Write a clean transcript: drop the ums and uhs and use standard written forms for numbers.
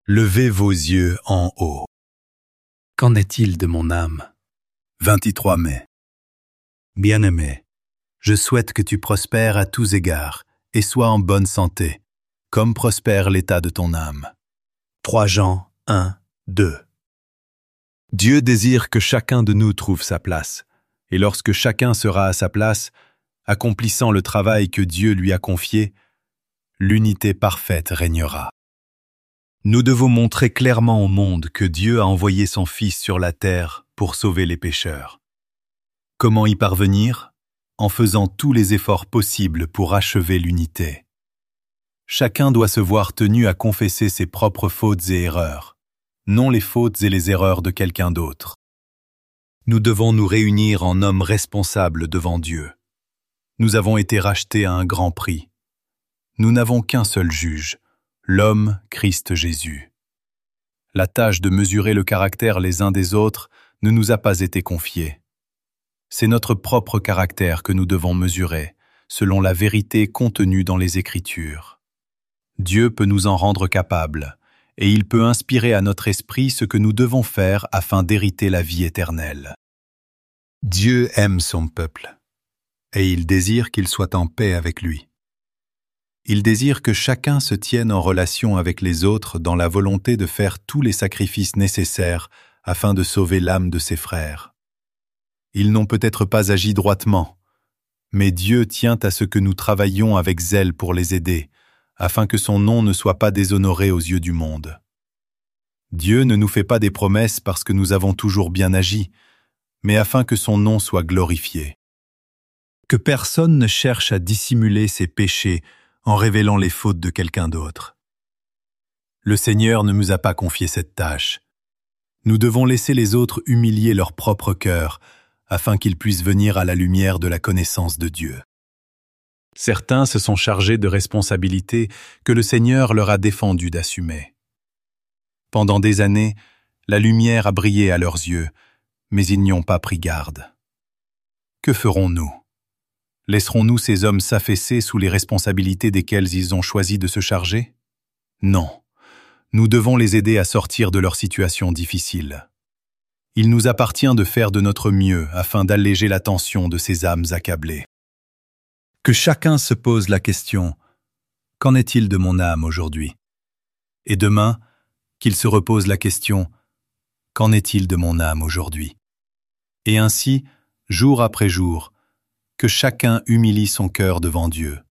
Levez vos yeux en haut. Qu'en est-il de mon âme? 23 mai. Bien-aimé, je souhaite que tu prospères à tous égards et sois en bonne santé, comme prospère l'état de ton âme. 3 Jean 1, 2. Dieu désire que chacun de nous trouve sa place, et lorsque chacun sera à sa place, accomplissant le travail que Dieu lui a confié, l'unité parfaite régnera. Nous devons montrer clairement au monde que Dieu a envoyé son Fils sur la terre pour sauver les pécheurs. Comment y parvenir? En faisant tous les efforts possibles pour achever l'unité. Chacun doit se voir tenu à confesser ses propres fautes et erreurs, non les fautes et les erreurs de quelqu'un d'autre. Nous devons nous réunir en hommes responsables devant Dieu. Nous avons été rachetés à un grand prix. Nous n'avons qu'un seul juge, l'homme Christ Jésus. La tâche de mesurer le caractère les uns des autres ne nous a pas été confiée. C'est notre propre caractère que nous devons mesurer, selon la vérité contenue dans les Écritures. Dieu peut nous en rendre capables, et il peut inspirer à notre esprit ce que nous devons faire afin d'hériter la vie éternelle. Dieu aime son peuple, et il désire qu'il soit en paix avec lui. Il désire que chacun se tienne en relation avec les autres dans la volonté de faire tous les sacrifices nécessaires afin de sauver l'âme de ses frères. Ils n'ont peut-être pas agi droitement, mais Dieu tient à ce que nous travaillions avec zèle pour les aider, afin que son nom ne soit pas déshonoré aux yeux du monde. Dieu ne nous fait pas des promesses parce que nous avons toujours bien agi, mais afin que son nom soit glorifié. Que personne ne cherche à dissimuler ses péchés en révélant les fautes de quelqu'un d'autre. Le Seigneur ne nous a pas confié cette tâche. Nous devons laisser les autres humilier leur propre cœur, afin qu'ils puissent venir à la lumière de la connaissance de Dieu. Certains se sont chargés de responsabilités que le Seigneur leur a défendu d'assumer. Pendant des années, la lumière a brillé à leurs yeux, mais ils n'y ont pas pris garde. Que ferons-nous? Laisserons-nous ces hommes s'affaisser sous les responsabilités desquelles ils ont choisi de se charger? Non. Nous devons les aider à sortir de leur situation difficile. Il nous appartient de faire de notre mieux afin d'alléger la tension de ces âmes accablées. Que chacun se pose la question « Qu'en est-il de mon âme aujourd'hui ?» Et demain, qu'il se repose la question « Qu'en est-il de mon âme aujourd'hui ?» Et ainsi, jour après jour, que chacun humilie son cœur devant Dieu.